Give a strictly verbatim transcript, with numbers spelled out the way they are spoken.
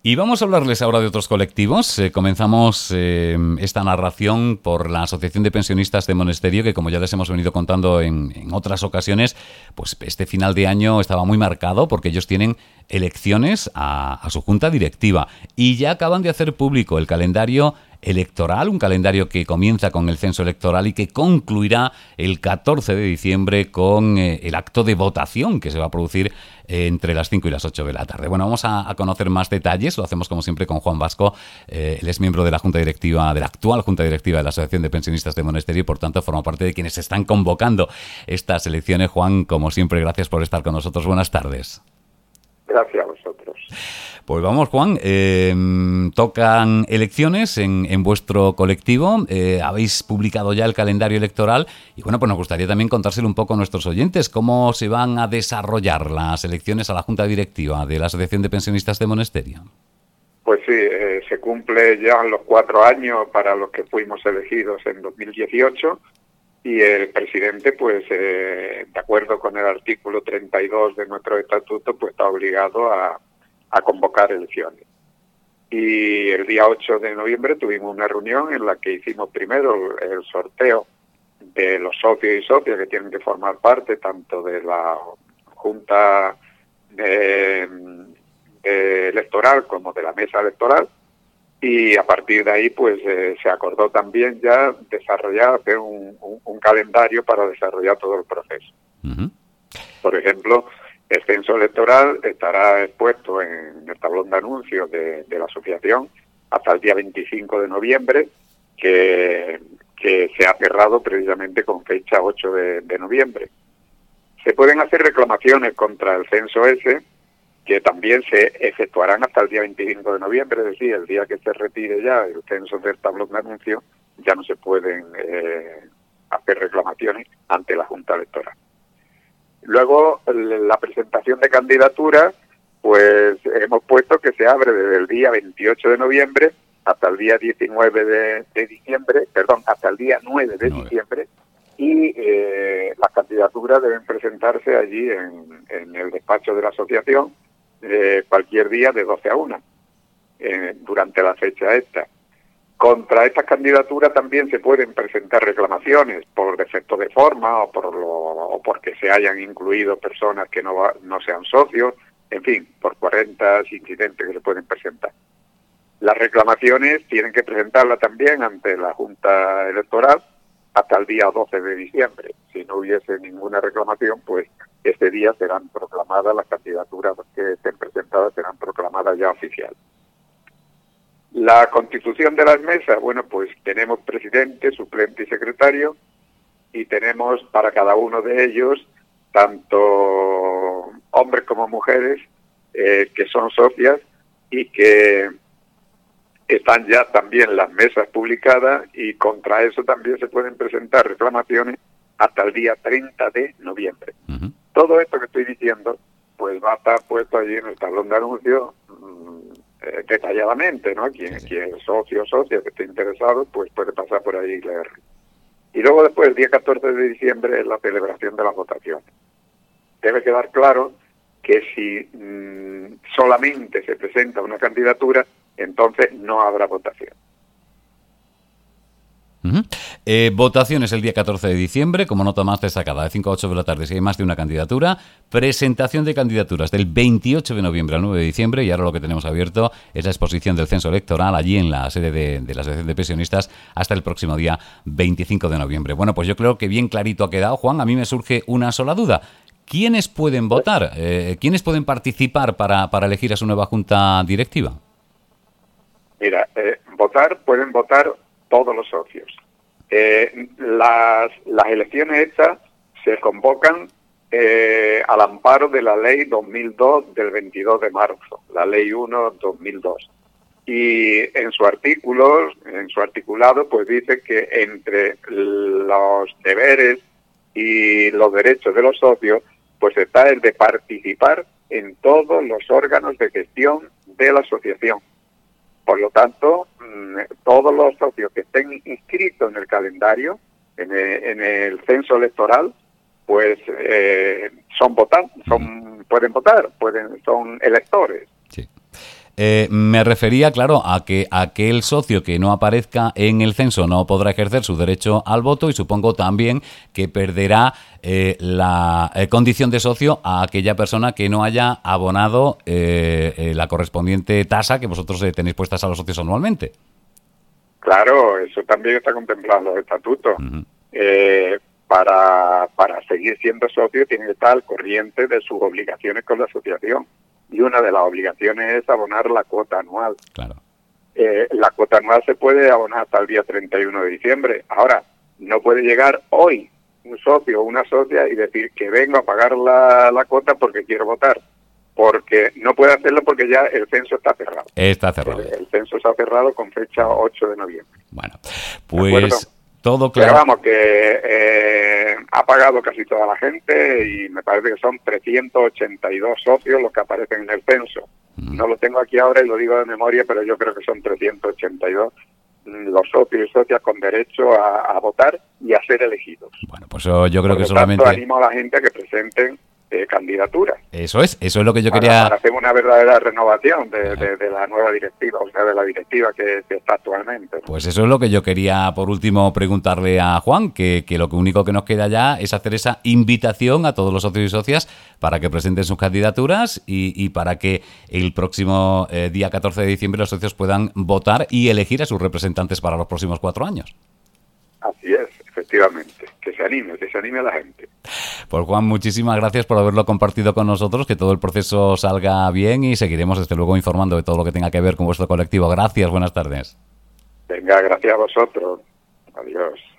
Y vamos a hablarles ahora de otros colectivos. Eh, comenzamos eh, esta narración por la Asociación de Pensionistas de Monesterio, que como ya les hemos venido contando en, en otras ocasiones, pues este final de año estaba muy marcado porque ellos tienen elecciones a, a su junta directiva y ya acaban de hacer público el calendario electoral, un calendario que comienza con el censo electoral y que concluirá el catorce de diciembre con eh, el acto de votación que se va a producir eh, entre las cinco y las ocho de la tarde. Bueno, vamos a, a conocer más detalles, lo hacemos como siempre con Juan Vasco, eh, él es miembro de la Junta Directiva, de la actual Junta Directiva de la Asociación de Pensionistas de Monesterio y por tanto forma parte de quienes están convocando estas elecciones. Juan, como siempre, gracias por estar con nosotros. Buenas tardes. Gracias a vosotros. Pues vamos, Juan, eh, tocan elecciones en, en vuestro colectivo, eh, habéis publicado ya el calendario electoral y bueno, pues nos gustaría también contárselo un poco a nuestros oyentes, cómo se van a desarrollar las elecciones a la Junta Directiva de la Asociación de Pensionistas de Monesterio. Pues sí, eh, se cumple ya los cuatro años para los que fuimos elegidos en dos mil dieciocho y el presidente, pues eh, de acuerdo con el artículo treinta y dos de nuestro estatuto, pues está obligado a a convocar elecciones. Y el día ocho de noviembre tuvimos una reunión en la que hicimos primero el sorteo de los socios y socias que tienen que formar parte tanto de la Junta de, de electoral como de la mesa electoral, y a partir de ahí pues eh, se acordó también ya desarrollar, hacer un, un, un calendario para desarrollar todo el proceso. Uh-huh. Por ejemplo, el censo electoral estará expuesto en el tablón de anuncios de, de la asociación hasta el día veinticinco de noviembre, que, que se ha cerrado precisamente con fecha ocho de noviembre. Se pueden hacer reclamaciones contra el censo ese, que también se efectuarán hasta el día veinticinco de noviembre, es decir, el día que se retire ya el censo del tablón de anuncios, ya no se pueden eh, hacer reclamaciones ante la Junta Electoral. Luego, la presentación de candidaturas, pues hemos puesto que se abre desde el día veintiocho de noviembre hasta el día diecinueve de diciembre, perdón, hasta el día nueve de diciembre, y eh, las candidaturas deben presentarse allí en, en el despacho de la asociación eh, cualquier día de doce a una, eh, durante la fecha esta. Contra estas candidaturas también se pueden presentar reclamaciones por defecto de forma o por lo, o porque se hayan incluido personas que no, no sean socios, en fin, por cuarenta incidentes que se pueden presentar. Las reclamaciones tienen que presentarlas también ante la Junta Electoral hasta el día doce de diciembre. Si no hubiese ninguna reclamación, pues ese día serán proclamadas, las candidaturas que estén presentadas serán proclamadas ya oficiales. La constitución de las mesas, bueno, pues tenemos presidente, suplente y secretario, y tenemos para cada uno de ellos, tanto hombres como mujeres, eh, que son socias y que están ya también las mesas publicadas, y contra eso también se pueden presentar reclamaciones hasta el día treinta de noviembre. Uh-huh. Todo esto que estoy diciendo, pues va a estar puesto allí en el tablón de anuncios, mmm, Eh, detalladamente, ¿no? Quien, sí. quien es socio o socia que esté interesado, pues puede pasar por ahí y leer. Y luego después, el día catorce de diciembre, es la celebración de las votaciones. Debe quedar claro que si mmm, solamente se presenta una candidatura, entonces no habrá votación. Uh-huh. Eh, votaciones el día catorce de diciembre, como nota más destacada, de cinco a ocho de la tarde si hay más de una candidatura. Presentación de candidaturas del veintiocho de noviembre al nueve de diciembre, y ahora lo que tenemos abierto es la exposición del censo electoral allí en la sede de, de la Asociación de Pensionistas hasta el próximo día veinticinco de noviembre. Bueno, pues yo creo que bien clarito ha quedado, Juan. A mí me surge una sola duda. ¿Quiénes pueden votar? Eh, ¿Quiénes pueden participar para, para elegir a su nueva junta directiva? Mira, eh, votar, pueden votar todos los socios. Eh, las, las elecciones estas se convocan eh, al amparo de la ley dos mil dos del veintidós de marzo, la ley uno dos mil dos. Y en su artículo, en su articulado, pues dice que entre los deberes y los derechos de los socios, pues está el de participar en todos los órganos de gestión de la asociación. Por lo tanto, todos los socios que estén inscritos en el calendario, en el, en el censo electoral, pues eh, son votantes, son, pueden votar, pueden, son electores. Sí. Eh, me refería, claro, a que aquel socio que no aparezca en el censo no podrá ejercer su derecho al voto y supongo también que perderá eh, la eh, condición de socio a aquella persona que no haya abonado eh, eh, la correspondiente tasa que vosotros eh, tenéis puestas a los socios anualmente. Claro, eso también está contemplado en los estatutos. Uh-huh. eh, para, para seguir siendo socio tiene que estar al corriente de sus obligaciones con la asociación. Y una de las obligaciones es abonar la cuota anual. Claro. Eh, la cuota anual se puede abonar hasta el día treinta y uno de diciembre. Ahora, no puede llegar hoy un socio o una socia y decir que vengo a pagar la, la cuota porque quiero votar. Porque no puede hacerlo porque ya el censo está cerrado. Está cerrado. El, el censo está cerrado con fecha ocho de noviembre. Bueno, pues todo claro. Pero vamos, que eh, ha pagado casi toda la gente y me parece que son trescientos ochenta y dos socios los que aparecen en el censo. Mm. No lo tengo aquí ahora y lo digo de memoria, pero yo creo que son trescientos ochenta y dos los socios y socias con derecho a, a votar y a ser elegidos. Bueno, pues yo, yo creo Por que lo solamente... tanto, animo a la gente a que presenten eh, candidaturas. Eso es, eso es lo que yo para, quería... Para hacer una verdadera renovación de, de, de la nueva directiva, o sea, de la directiva que, que está actualmente. Pues eso es lo que yo quería, por último, preguntarle a Juan, que, que lo único que nos queda ya es hacer esa invitación a todos los socios y socias para que presenten sus candidaturas y, y para que el próximo eh, día catorce de diciembre los socios puedan votar y elegir a sus representantes para los próximos cuatro años. Así es, efectivamente. Que se anime, que se anime a la gente. Pues Juan, muchísimas gracias por haberlo compartido con nosotros, que todo el proceso salga bien y seguiremos desde luego informando de todo lo que tenga que ver con vuestro colectivo. Gracias, buenas tardes. Venga, gracias a vosotros. Adiós.